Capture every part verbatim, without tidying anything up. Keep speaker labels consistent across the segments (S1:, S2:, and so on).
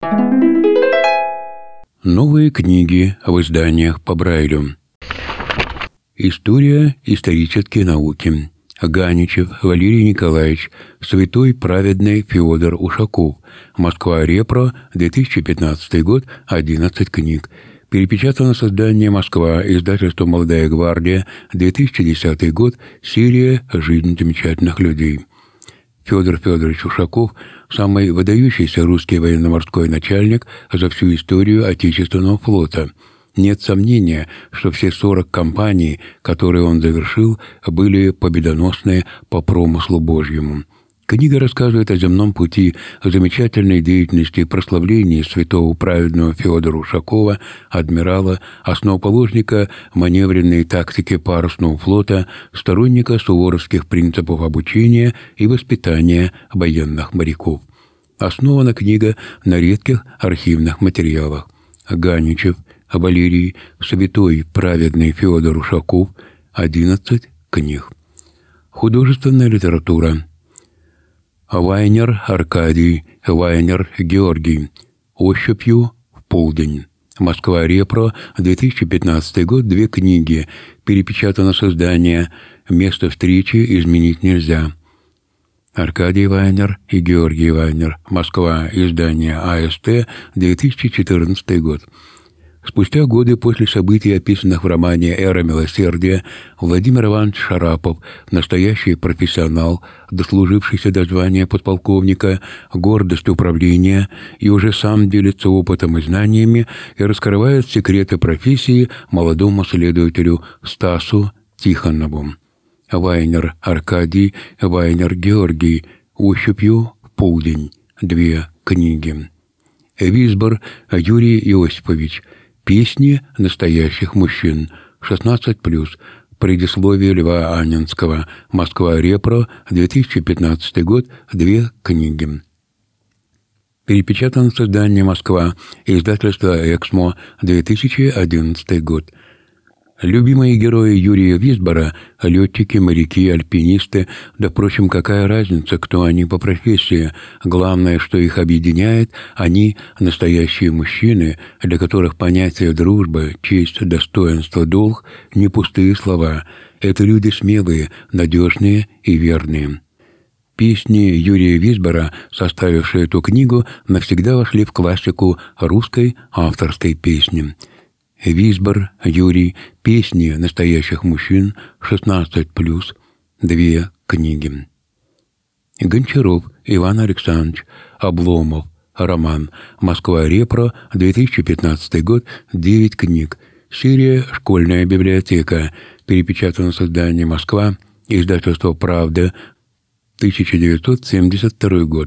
S1: Новые книги в изданиях по Брайлю. История исторические науки. Ганичев Валерий Николаевич. Святой праведный Феодор Ушаков. Москва. Репро. две тысячи пятнадцатый год. одиннадцать книг. Перепечатано с издания «Москва», издательство «Молодая гвардия», две тысячи десятый год, серия «Жизнь замечательных людей». Федор Федорович Ушаков – самый выдающийся русский военно-морской начальник за всю историю Отечественного флота. Нет сомнения, что все сорок кампаний, которые он завершил, были победоносные по промыслу Божьему. Книга рассказывает о земном пути, о замечательной деятельности и прославлении святого праведного Феодора Ушакова, адмирала, основоположника маневренной тактики парусного флота, сторонника суворовских принципов обучения и воспитания военных моряков. Основана книга на редких архивных материалах. Ганичев Валерий, святой праведный Феодор Ушаков, одиннадцать книг. Художественная литература. Вайнер Аркадий, Вайнер Георгий. Ощупью в полдень. Москва. Репро. две тысячи пятнадцатый год. Две книги. Перепечатано с издания «Место встречи изменить нельзя». Аркадий Вайнер и Георгий Вайнер. Москва. Издание АСТ. две тысячи четырнадцатый год. Спустя годы после событий, описанных в романе «Эра милосердия», Владимир Иванович Шарапов, настоящий профессионал, дослужившийся до звания подполковника, гордость управления, и уже сам делится опытом и знаниями и раскрывает секреты профессии молодому следователю Стасу Тихонову. Вайнер Аркадий, Вайнер Георгий. Ощупью в полдень. Две книги. Висбор Юрий Иосифович. Песни настоящих мужчин. шестнадцать плюс. Предисловие Льва Анненского. Москва. Репро. две тысячи пятнадцатый год. Две книги. Перепечатано с издания «Москва». Издательство «Эксмо». две тысячи одиннадцатый год. Любимые герои Юрия Висбора – летчики, моряки, альпинисты, да, впрочем, какая разница, кто они по профессии. Главное, что их объединяет – они – настоящие мужчины, для которых понятие дружбы, честь, достоинство, долг – не пустые слова. Это люди смелые, надежные и верные. Песни Юрия Висбора, составившие эту книгу, навсегда вошли в классику русской авторской песни. Висбор Юрий. Песни настоящих мужчин. шестнадцать плюс. Две книги. Гончаров Иван Александрович. Обломов. Роман. Москва. Репро. две тысячи пятнадцатый год. Девять книг. Серия «Школьная библиотека». Перепечатано с издания «Москва». Издательство «Правда». тысяча девятьсот семьдесят второй год.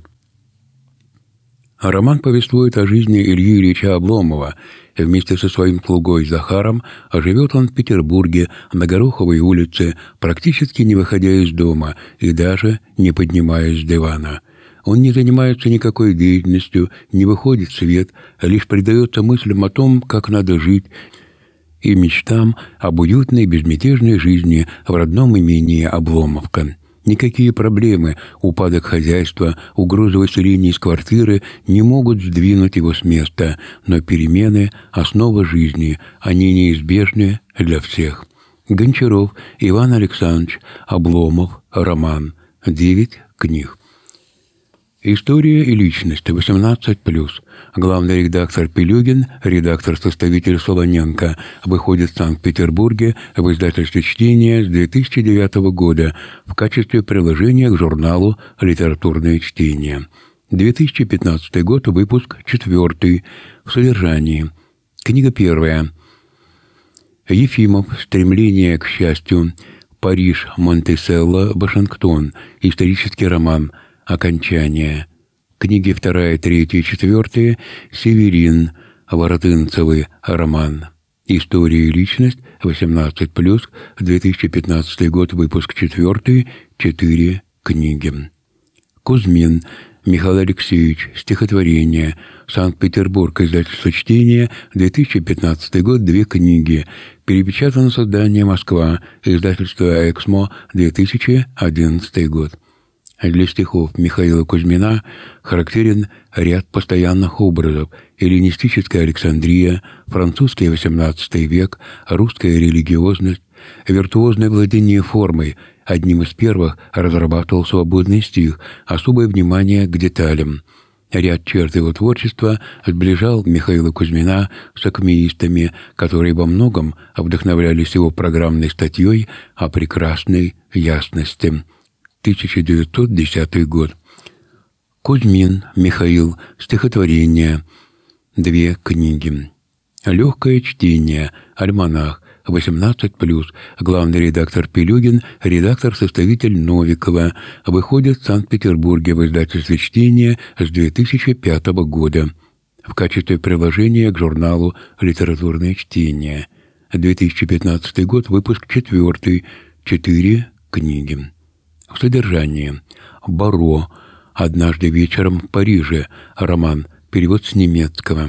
S1: Роман повествует о жизни Ильи Ильича Обломова. Вместе со своим слугой Захаром живет он в Петербурге на Гороховой улице, практически не выходя из дома и даже не поднимаясь с дивана. Он не занимается никакой деятельностью, не выходит в свет, лишь предается мыслям о том, как надо жить, и мечтам об уютной безмятежной жизни в родном имении Обломовка. Никакие проблемы, упадок хозяйства, угроза выселения из квартиры не могут сдвинуть его с места, но перемены – основа жизни, они неизбежны для всех. Гончаров Иван Александрович. Обломов. Роман. Девять книг. История и личность. восемнадцать плюс. Главный редактор Пелюгин, редактор-составитель Солоненко. Выходит в Санкт-Петербурге в издательстве «Чтение» с две тысячи девятого года в качестве приложения к журналу «Литературное чтение». две тысячи пятнадцатый год, выпуск четвертый. В содержании. Книга первая. Ефимов. Стремление к счастью. Париж, Монтиселло, Вашингтон. Исторический роман. Окончание. Книги вторая, третья, четвертая. Северин. Воротынцевый. Роман. История и личность. восемнадцать плюс. две тысячи пятнадцатый год. Выпуск четвертый. Четыре книги. Кузьмин Михаил Алексеевич. Стихотворение. Санкт-Петербург. Издательство «Чтение». две тысячи пятнадцатый год. Две книги. Перепечатано с издания «Москва». Издательство «Эксмо». две тысячи одиннадцатый год. Для стихов Михаила Кузьмина характерен ряд постоянных образов: эллинистическая Александрия, французский восемнадцатый век, русская религиозность, виртуозное владение формой. Одним из первых разрабатывал свободный стих, особое внимание к деталям. Ряд черт его творчества сближал Михаила Кузьмина с акмеистами, которые во многом вдохновлялись его программной статьей о прекрасной ясности. тысяча девятьсот десятый год. Кузьмин Михаил. Стихотворение. Две книги. Легкое чтение. Альманах. восемнадцать плюс. Главный редактор Пилюгин, редактор-составитель Новикова. Выходит в Санкт-Петербурге в издательстве «Чтение» с две тысячи пятого года. В качестве приложения к журналу «Литературное чтение». две тысячи пятнадцатый год. Выпуск четвертый. Четыре книги. Содержание. Баро. «Однажды вечером в Париже». Роман. Перевод с немецкого.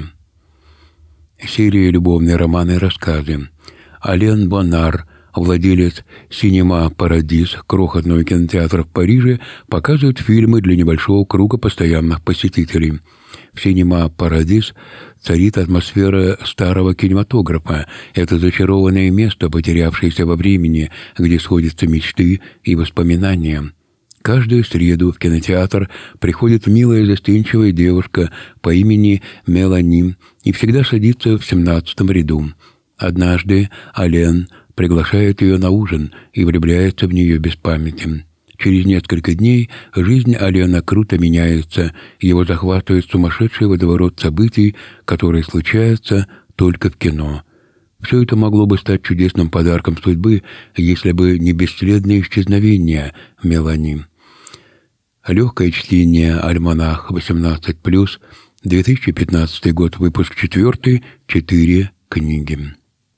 S1: Серия «Любовные романы и рассказы». Ален Бонар, владелец «Синема Парадис», крохотного кинотеатра в Париже, показывает фильмы для небольшого круга постоянных посетителей. В «Синема Парадис» царит атмосфера старого кинематографа. Это зачарованное место, потерявшееся во времени, где сходятся мечты и воспоминания. Каждую среду в кинотеатр приходит милая застенчивая девушка по имени Мелани и всегда садится в семнадцатом ряду. Однажды Ален приглашает ее на ужин и влюбляется в нее без памяти. Через несколько дней жизнь Алена круто меняется, его захватывает сумасшедший водоворот событий, которые случаются только в кино. Все это могло бы стать чудесным подарком судьбы, если бы не бесследное исчезновение Мелани. Легкое чтение. Альманах. восемнадцать плюс. две тысячи пятнадцатый год. Выпуск четвертый. Четыре книги.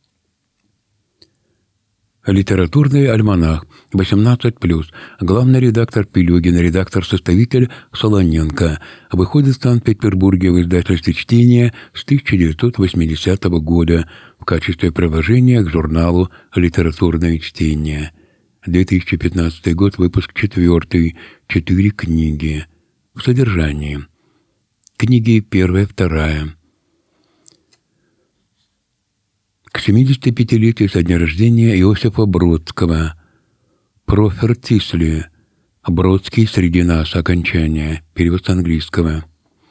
S1: Литературный альманах. восемнадцать плюс. Главный редактор Пилюгин, редактор-составитель Солоненко. Выходит в Санкт-Петербурге в издательстве «Чтение» с тысяча девятьсот восьмидесятого года в качестве приложения к журналу «Литературное чтение». две тысячи пятнадцатый год. Выпуск четвертый. Четыре книги. В содержании. Книги первая, вторая. К семидесятипятилетию со дня рождения Иосифа Бродского. Профер Тисли. Бродский среди нас. Окончание. Перевод с английского.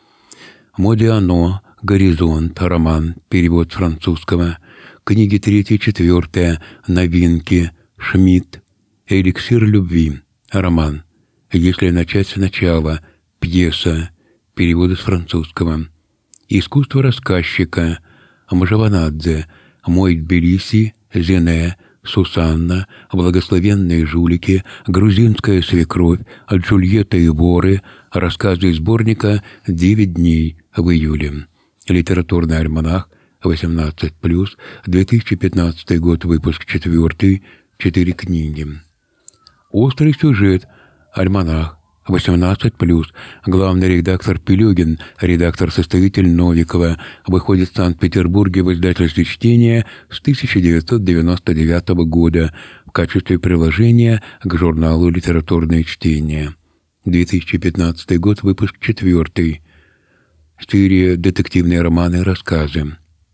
S1: Модиано. Горизонт. Роман. Перевод с французского. Книги третья, четвертая. Новинки. Шмидт. Эликсир любви. Роман. Если начать сначала. Пьеса. Перевод с французского. Искусство рассказчика. Мжаванадзе. Мой Тбилиси, Зене, Сусанна, благословенные жулики, грузинская свекровь, Джульетта и воры, рассказы из сборника «Девять дней» в июле. Литературный альманах, восемнадцать плюс, две тысячи пятнадцатый год, выпуск четвертый, четыре книги. Острый сюжет, альманах, восемнадцать плюс. Главный редактор Пилюгин, редактор-составитель Новикова. Выходит в Санкт-Петербурге в издательстве «Чтение» с тысяча девятьсот девяносто девятого года в качестве приложения к журналу «Литературное чтение». две тысячи пятнадцатый год, выпуск четвертый. Серия «Детективные романы и рассказы».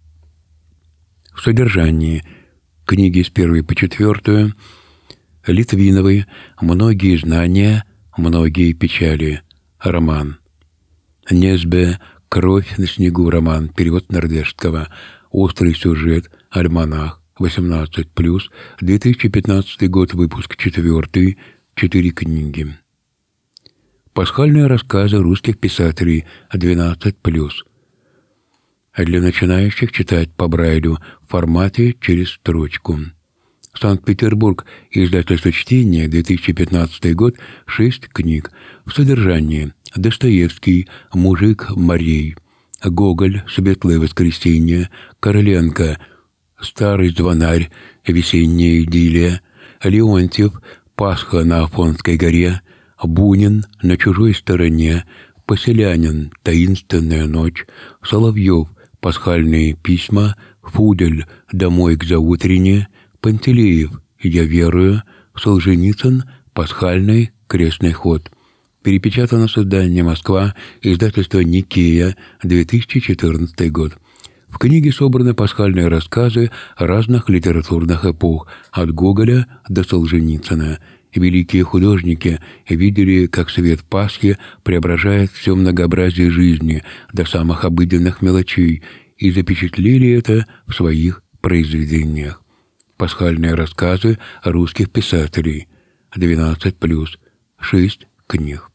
S1: В содержании. Книги с первой по четвертую. Литвиновой. Многие знания. Многие печали. Роман. Несбе. Кровь на снегу. Роман. Перевод норвежского. Острый сюжет. Альманах. восемнадцать плюс. две тысячи пятнадцатый год. Выпуск четвертый. Четыре книги. Пасхальные рассказы русских писателей. двенадцать плюс. Для начинающих читать по Брайлю в формате через строчку. Санкт-Петербург. Издательство «Чтение», две тысячи пятнадцатый год, шесть книг. В содержании. Достоевский, «Мужик морей», Гоголь, «Светлое воскресенье», Короленко, «Старый звонарь», «Весенняя идиллия», Леонтьев, «Пасха на Афонской горе», Бунин, «На чужой стороне», Поселянин, «Таинственная ночь», Соловьев, «Пасхальные письма», Фудель, «Домой к заутрене», Пантелеев, «Я верую», Солженицын, «Пасхальный крестный ход». Перепечатано с издания «Москва», издательство «Никея», две тысячи четырнадцатый год. В книге собраны пасхальные рассказы разных литературных эпох, от Гоголя до Солженицына. Великие художники видели, как свет Пасхи преображает все многообразие жизни до самых обыденных мелочей, и запечатлели это в своих произведениях. Пасхальные рассказы русских писателей. двенадцать плюс. шесть книг.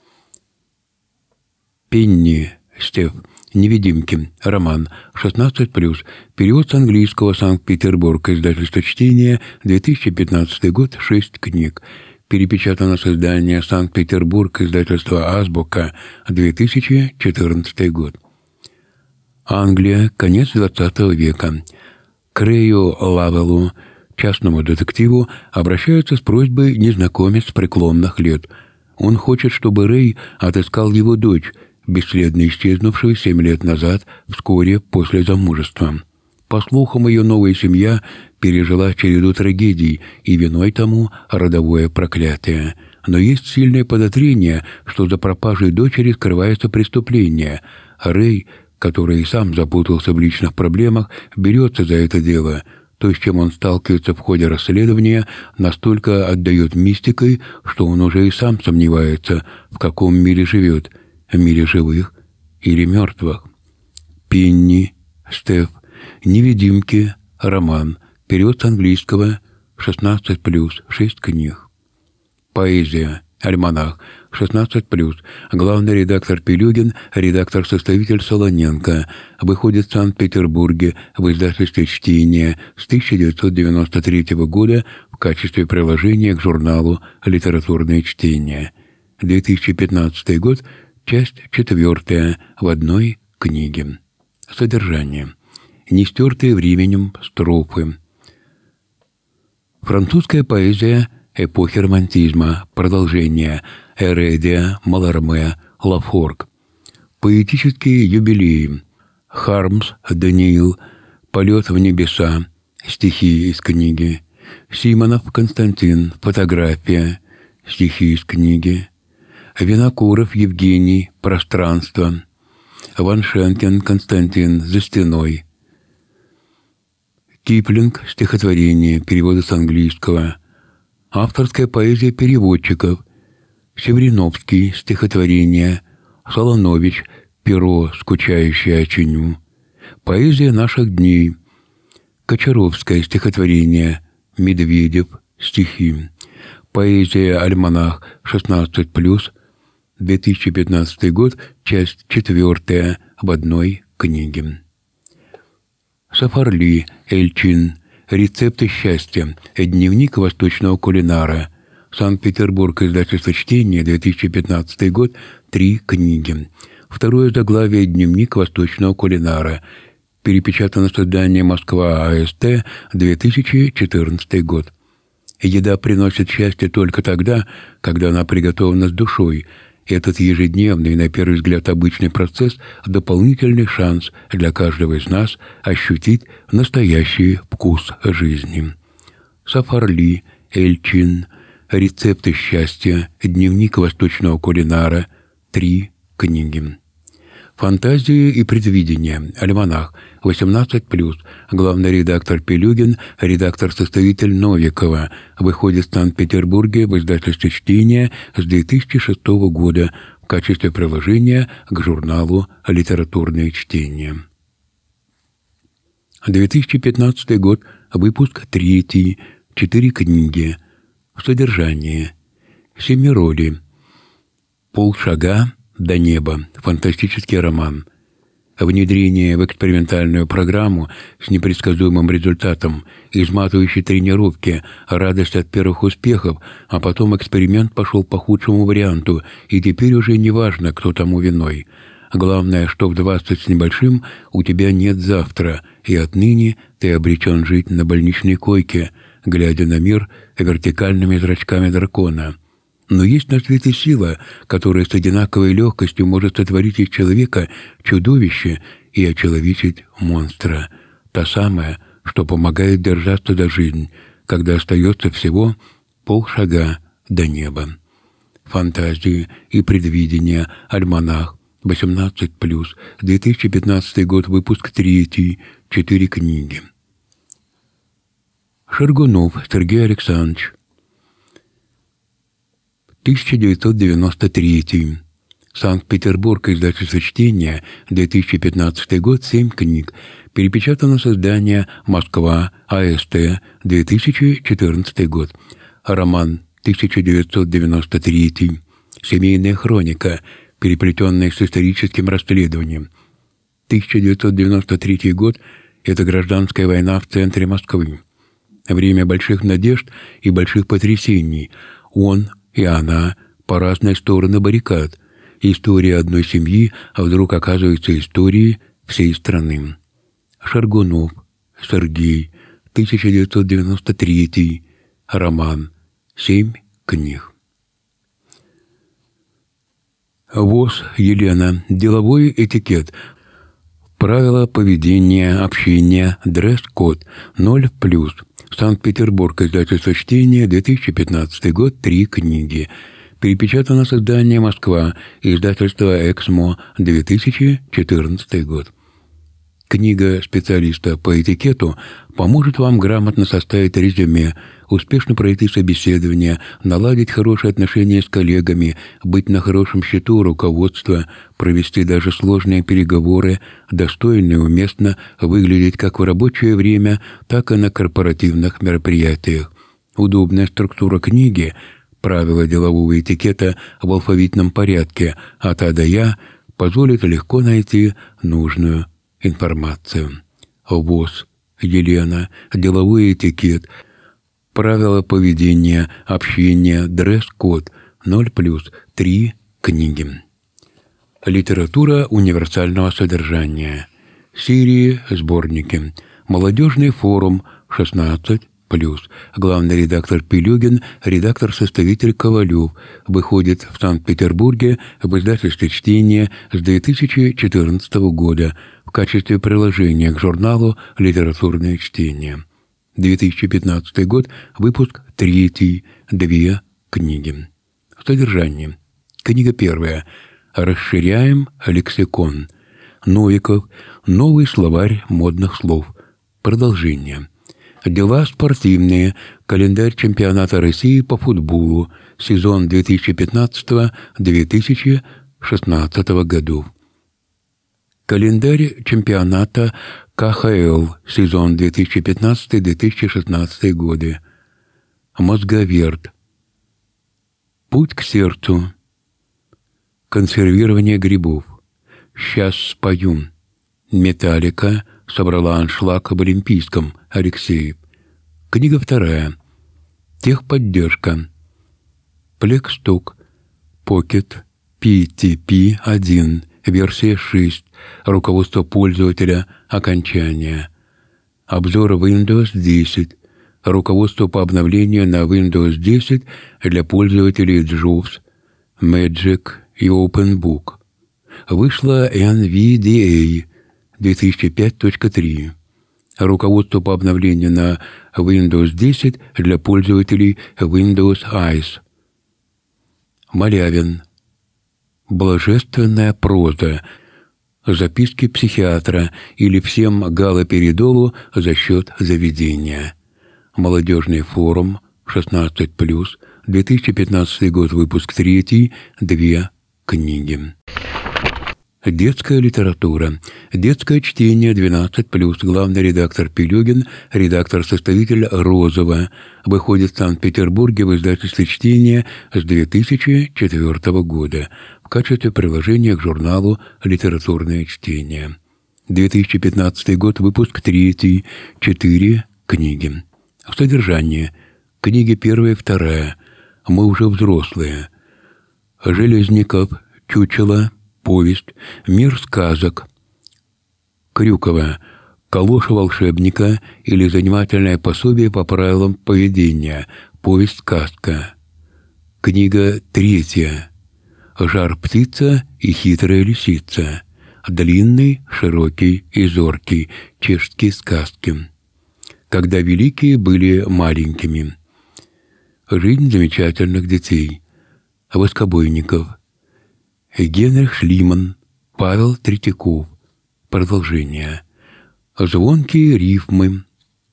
S1: Пенни, Стеф. «Невидимки». Роман. шестнадцать плюс. Перевод с английского. Санкт-Петербург. Издательство «Чтение». две тысячи пятнадцатый год. шесть книг. Перепечатано с издания «Санкт-Петербург». Издательство «Азбука». две тысячи четырнадцатый год. Англия. Конец двадцатого века. К Рэю Лавеллу, частному детективу, обращаются с просьбой незнакомец преклонных лет. Он хочет, чтобы Рэй отыскал его дочь, бесследно исчезнувшую семь лет назад, вскоре после замужества. По слухам, ее новая семья пережила череду трагедий, и виной тому родовое проклятие. Но есть сильное подозрение, что за пропажей дочери скрывается преступление. Рэй, который и сам запутался в личных проблемах, берется за это дело. То, с чем он сталкивается в ходе расследования, настолько отдает мистикой, что он уже и сам сомневается, в каком мире живет – в мире живых или мертвых. Пенни, Стеф. «Невидимки». Роман. Перевод с английского. шестнадцать плюс. шесть книг. Поэзия. Альманах. шестнадцать плюс. Главный редактор Пелюгин, редактор-составитель Солоненко. Выходит в Санкт-Петербурге в издательстве «Чтение» с тысяча девятьсот девяносто третьего года в качестве приложения к журналу «Литературное чтение». две тысячи пятнадцатый год. Часть четвертая в одной книге. Содержание. Нестертые временем строфы. Французская поэзия эпохи романтизма. Продолжение. Эредия, Маларме, Лафорг. Поэтические юбилеи. Хармс, Даниил. Полет в небеса. Стихи из книги. Симонов, Константин. Фотография. Стихи из книги. Винокуров Евгений. Пространство. Ваншенкин Константин. За стеной. Киплинг. Стихотворение. Переводы с английского. Авторская поэзия переводчиков. Севриновский. Стихотворение. Солонович. Перо, скучающее оченю. Поэзия наших дней. Кочаровское. Стихотворение. Медведев. Стихи. Поэзия Альманах. шестнадцать плюс. две тысячи пятнадцатый год, часть четвертая в одной книге. Сафарли, Эльчин. Рецепты счастья. Дневник восточного кулинара. Санкт-Петербург. Издательство «Чтение», две тысячи пятнадцатый год. Три книги. Второе заглавие. Дневник восточного кулинара. Перепечатано с издания «Москва АСТ», две тысячи четырнадцатый год. Еда приносит счастье только тогда, когда она приготовлена с душой. Этот ежедневный, на первый взгляд, обычный процесс – дополнительный шанс для каждого из нас ощутить настоящий вкус жизни. Сафарли, Эльчин. Рецепты счастья. Дневник восточного кулинара. Три книги. Фантазии и предвидения. Альманах. восемнадцать плюс. Главный редактор Пелюгин, редактор-составитель Новикова. Выходит в Санкт-Петербурге в издательстве «Чтение» с две тысячи шестого года в качестве приложения к журналу «Литературное чтение». две тысячи пятнадцатый год. Выпуск третий. Четыре книги. Содержание. Семироли. Полшага до неба. Фантастический роман. Внедрение в экспериментальную программу с непредсказуемым результатом, изматывающей тренировки, радость от первых успехов, а потом эксперимент пошел по худшему варианту, и теперь уже не важно, кто тому виной. Главное, что в двадцать с небольшим у тебя нет завтра, и отныне ты обречен жить на больничной койке, глядя на мир вертикальными зрачками дракона. Но есть на свете сила, которая с одинаковой легкостью может сотворить из человека чудовище и очеловечить монстра. Та самая, что помогает держаться за жизнь, когда остается всего полшага до неба. фантазии и предвидения, альманах, восемнадцать плюс, две тысячи пятнадцатый год, выпуск третий, четыре книги. Шаргунов Сергей Александрович, тысяча девятьсот девяносто третий. Санкт-Петербург, издательство «Чтение», две тысячи пятнадцатый год, семь книг. Перепечатано с издания «Москва», АСТ, две тысячи четырнадцатый год. Роман тысяча девятьсот девяносто третий. Семейная хроника, переплетенная с историческим расследованием. тысяча девятьсот девяносто третий год – это гражданская война в центре Москвы. Время больших надежд и больших потрясений. Он и она по разные стороны баррикад. История одной семьи, а вдруг оказывается историей всей страны. Шаргунов Сергей, тысяча девятьсот девяносто третий. Роман. Семь книг. ВОС Елена. Деловой этикет. Правила поведения, общения, дресс-код. Ноль плюс. Санкт-Петербург, издательство «Чтение», две тысячи пятнадцатый год, три книги. Перепечатано с издания «Москва», издательство «Эксмо», две тысячи четырнадцатый год. Книга специалиста по этикету поможет вам грамотно составить резюме, успешно пройти собеседование, наладить хорошие отношения с коллегами, быть на хорошем счету у руководства, провести даже сложные переговоры, достойно и уместно выглядеть как в рабочее время, так и на корпоративных мероприятиях. Удобная структура книги, правила делового этикета в алфавитном порядке от А до Я позволит легко найти нужную информацию. ВОС Елена. Деловой этикет. Правила поведения, общения, дресс-код. Ноль плюс. Три книги. Литература универсального содержания. Серии, сборники. Молодежный форум. шестнадцать плюс. Главный редактор Пилюгин, редактор-составитель Ковалев. Выходит в Санкт-Петербурге в издательстве «Чтение» с две тысячи четырнадцатого года в качестве приложения к журналу «Литературное чтение». две тысячи пятнадцатый год, выпуск третий, две книги. Содержание. Книга первая. Расширяем лексикон. Новиков. Новый словарь модных слов. Продолжение. Дела спортивные. Календарь чемпионата России по футболу. Сезон две тысячи пятнадцатого — две тысячи шестнадцатого годов. Календарь чемпионата Ка Ха Л. Сезон две тысячи пятнадцатый — две тысячи шестнадцатый годы. Мозговерт. Путь к сердцу. Консервирование грибов. Сейчас спою. Металлика собрала аншлаг об Олимпийском. Алексеев. Книга вторая. Техподдержка. Плексток. Покет. Пи Ти Пи один. Версия шесть. Руководство пользователя. Окончание. Обзор Windows десять. Руководство по обновлению на Windows десять для пользователей Джувс, Magic и OpenBook. Вышла эн ви ди эй две тысячи пять точка три. Руководство по обновлению на Windows десять для пользователей Windows Eyes. Малявин. Блаженственная проза. Записки психиатра или всем галоперидолу за счет заведения. Молодежный форум шестнадцать плюс, две тысячи пятнадцатый год, выпуск третий, две книги. Детская литература. Детское чтение двенадцать плюс. Главный редактор Пилюгин, редактор-составитель Розова. Выходит в Санкт-Петербурге в издательстве «Чтение» с две тысячи четвёртого года в качестве приложения к журналу «Литературное чтение». две тысячи пятнадцатый год, выпуск третий, четыре книги. Содержание. Книги первая и вторая. Мы уже взрослые. Железников. Чучело. Повесть. Мир сказок. Крюкова. Калоша волшебника или занимательное пособие по правилам поведения. Повесть-сказка. Книга третья. Жар-птица и хитрая лисица. Длинный, широкий и зоркий. Чешские сказки. Когда великие были маленькими. Жизнь замечательных детей. Воскобойников. Генрих Шлиман, Павел Третьяков. Продолжение. Звонкие рифмы.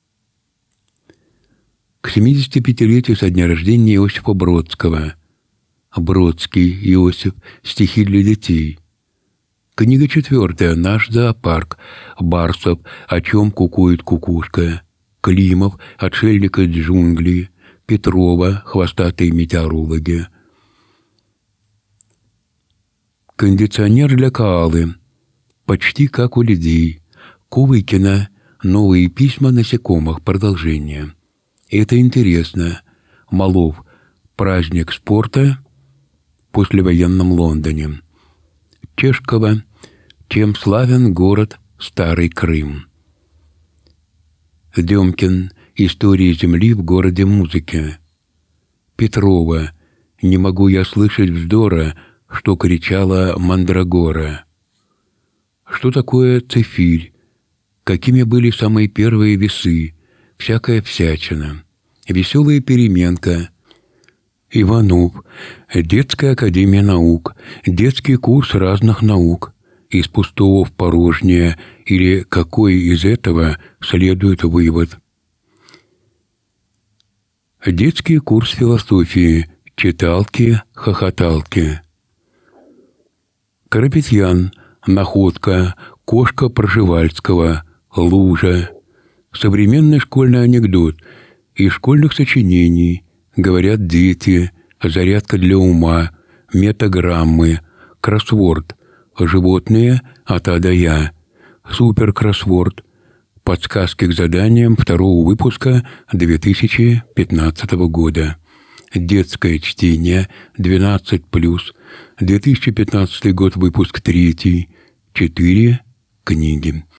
S1: К семидесятипятилетию со дня рождения Иосифа Бродского. Бродский Иосиф. Стихи для детей. Книга четвертая. Наш зоопарк. Барсов. О чем кукует кукушка. Климов. Отшельник из джунглей. Петрова. Хвостатые метеорологи. Кондиционер для коалы. Почти как у людей. Кувыкина. Новые письма насекомых. Продолжение. Это интересно. Малов. Праздник спорта в послевоенном Лондоне. Чешкова. Чем славен город Старый Крым. Демкин. История земли в городе музыки. Петрова. Не могу я слышать вздора, что кричала Мандрагора. Что такое цифирь? Какими были самые первые весы? Всякая всячина. Веселая переменка. Иванов. Детская академия наук. Детский курс разных наук. Из пустого в порожнее. Или какой из этого следует вывод? Детский курс философии. Читалки, хохоталки. Карапетьян. Находка. Кошка Пржевальского. Лужа. Современный школьный анекдот. Из школьных сочинений. Говорят дети. Зарядка для ума. Метаграммы. Кроссворд. Животные от А до Я. Суперкроссворд. Подсказки к заданиям второго выпуска две тысячи пятнадцатого года. Детское чтение двенадцать плюс. две тысячи пятнадцатый год, выпуск третий. Четыре книги.